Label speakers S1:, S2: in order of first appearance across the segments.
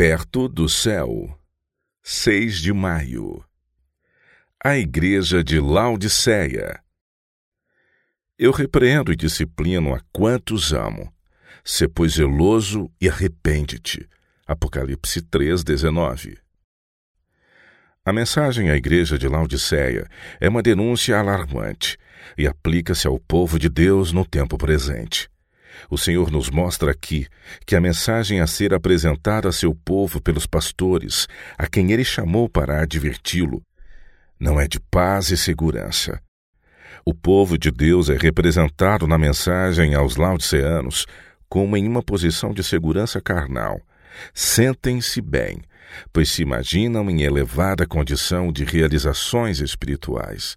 S1: Perto do céu. 6 de maio. A Igreja de Laodiceia. Eu repreendo e disciplino a quantos amo. Sê, pois, zeloso e arrepende-te. Apocalipse 3:19. A mensagem à Igreja de Laodiceia é uma denúncia alarmante e aplica-se ao povo de Deus no tempo presente. O Senhor nos mostra aqui que a mensagem a ser apresentada a seu povo pelos pastores, a quem ele chamou para adverti-lo, não é de paz e segurança. O povo de Deus é representado na mensagem aos laodiceanos como em uma posição de segurança carnal. Sentem-se bem, pois se imaginam em elevada condição de realizações espirituais.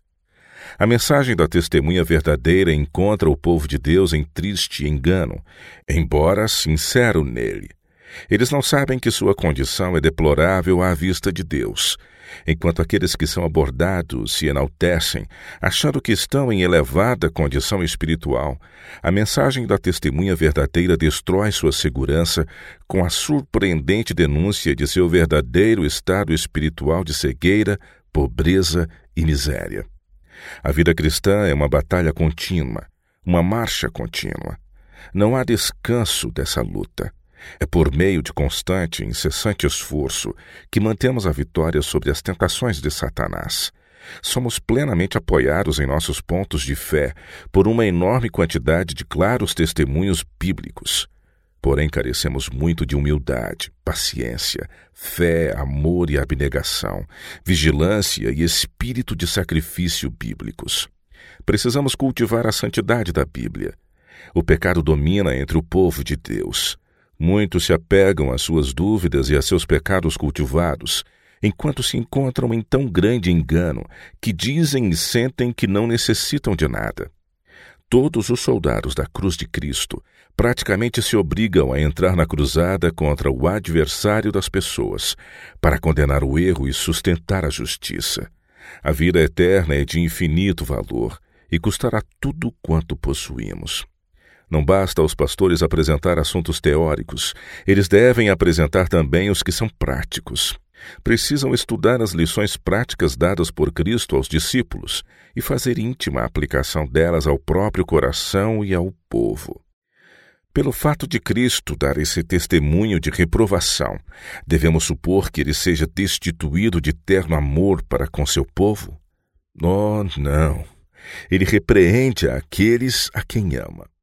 S1: A mensagem da testemunha verdadeira encontra o povo de Deus em triste engano, embora sincero nele. Eles não sabem que sua condição é deplorável à vista de Deus, enquanto aqueles que são abordados se enaltecem, achando que estão em elevada condição espiritual. A mensagem da testemunha verdadeira destrói sua segurança com a surpreendente denúncia de seu verdadeiro estado espiritual de cegueira, pobreza e miséria. A vida cristã é uma batalha contínua, uma marcha contínua. Não há descanso dessa luta. É por meio de constante e incessante esforço que mantemos a vitória sobre as tentações de Satanás. Somos plenamente apoiados em nossos pontos de fé por uma enorme quantidade de claros testemunhos bíblicos. Porém, carecemos muito de humildade, paciência, fé, amor e abnegação, vigilância e espírito de sacrifício bíblicos. Precisamos cultivar a santidade da Bíblia. O pecado domina entre o povo de Deus. Muitos se apegam às suas dúvidas e a seus pecados cultivados, enquanto se encontram em tão grande engano que dizem e sentem que não necessitam de nada. Todos os soldados da cruz de Cristo praticamente se obrigam a entrar na cruzada contra o adversário das pessoas, para condenar o erro e sustentar a justiça. A vida eterna é de infinito valor e custará tudo quanto possuímos. Não basta aos pastores apresentar assuntos teóricos, eles devem apresentar também os que são práticos. Precisam estudar as lições práticas dadas por Cristo aos discípulos e fazer íntima aplicação delas ao próprio coração e ao povo. Pelo fato de Cristo dar esse testemunho de reprovação, devemos supor que ele seja destituído de terno amor para com seu povo? Oh, não! Ele repreende aqueles a quem ama.